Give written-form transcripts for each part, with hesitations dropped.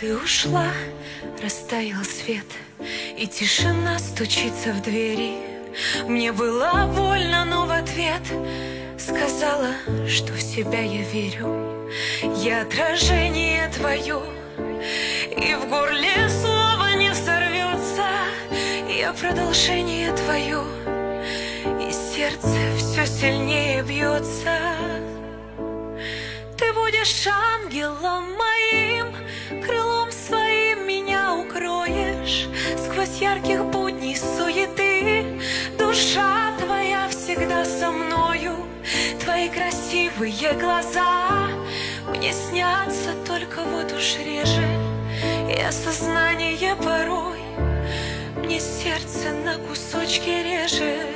Ты ушла, растаял свет, и тишина стучится в двери. Мне было больно, но в ответ сказала, что в себя я верю. Я отражение твое, и в горле слово не сорвется. Я продолжение твое, и сердце все сильнее бьется. Ты будешь ангелом моим, крылом своим меня укроешь. Сквозь ярких будней суеты душа твоя всегда со мною. Твои красивые глаза мне снятся, только вот уж реже. И осознание порой мне сердце на кусочки режет.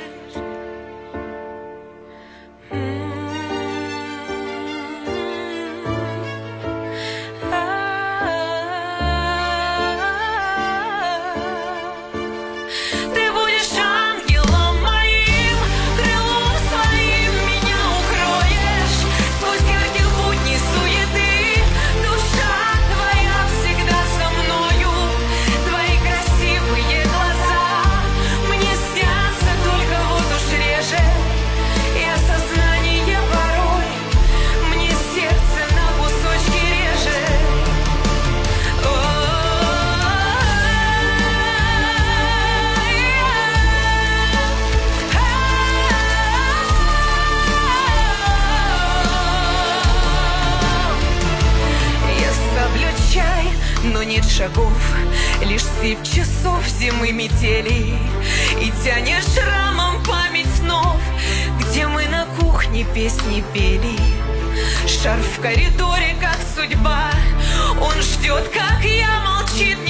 Но нет шагов, лишь скрип часов зимы метели. И тянет шрамом память снов, где мы на кухне песни пели. Шар в коридоре, как судьба, он ждет, как я, молчит.